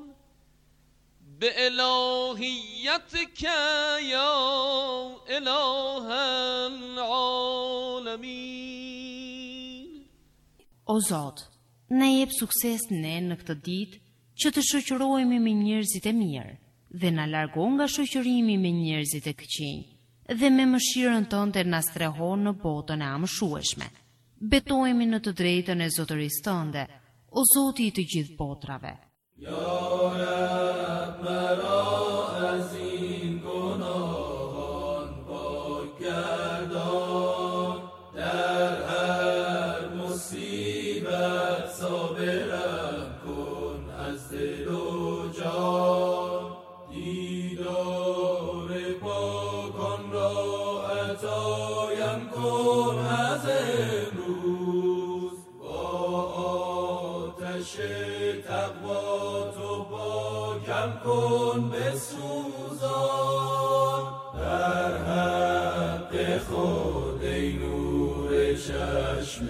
Speaker 9: بإلهيتك يا إله العالمين.
Speaker 4: O Zot, na jep sukses ne në këtë ditë që të shoqërohemi me njerëzit e mirë dhe na largon nga shoqërimi me njerëzit e këqij dhe me mëshirën tënde na strehon në botën e amshueshme. Betohemi në të drejtën e zotërisë tënde, o Zoti i të gjithë botrave.
Speaker 9: Ya Rab marazin gunahan bagardon dar har musibet sabiran kun az dil u jan didar pakan ra atayam kun az imruz ba atash taqwa tu ba kam kun besuzan dar haqq khud ey nur chashm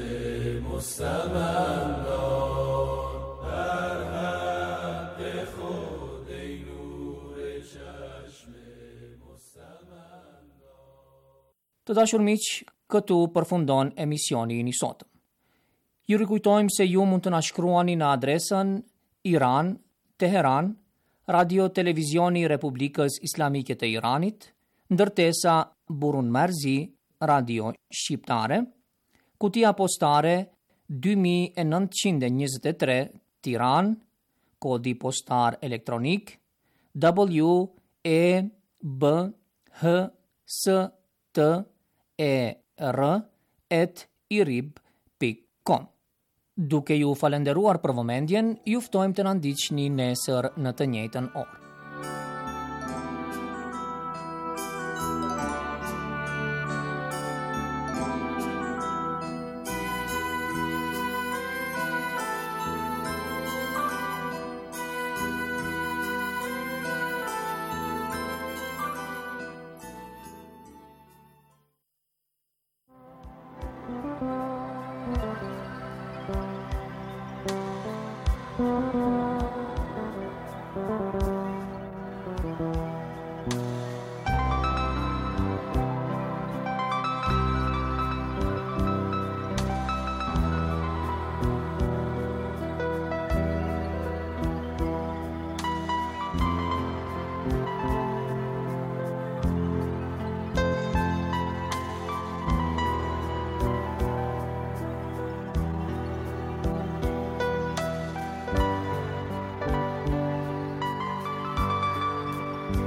Speaker 9: mustamandan dar haqq khud ey nur chashm mustamandan.
Speaker 1: Të dashur miq, këtu përfundon emisioni i sotëm. Ju rikujtojmë se ju mund të na shkruani në adresën Iran, Teheran, Radio Televizioni Republikës Islamike të Iranit, ndërtesa Burun Marzi, Radio Shqiptare, kutia postare dy mijë e nëntëqind e njëzet e tre, Tiran, kodi postar elektronik W E B H S T E R at irib pikë com. Duke ju falenderuar për vëmendjen, ju ftojmë të na ndiqni nesër në të njëjtën orë. Thank you.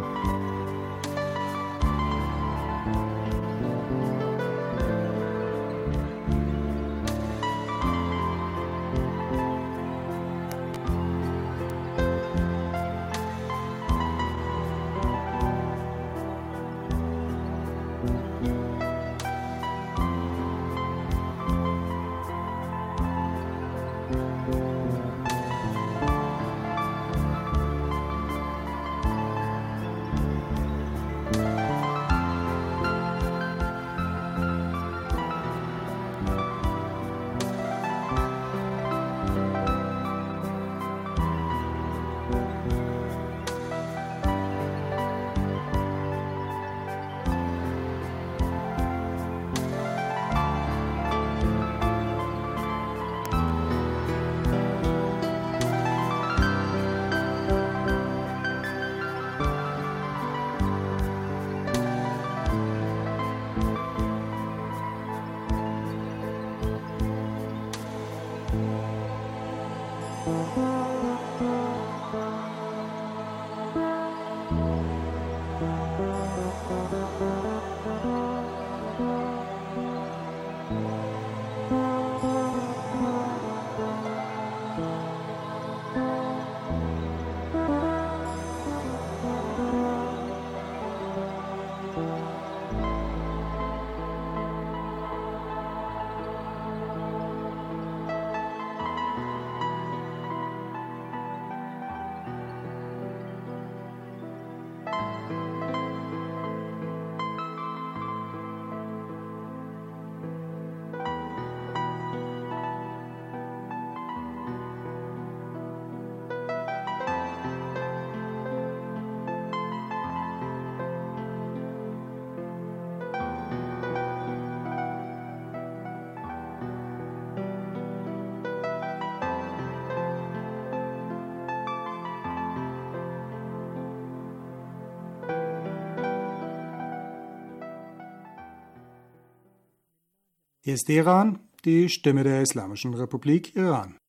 Speaker 10: Hier ist Iran, die Stimme der Islamischen Republik Iran.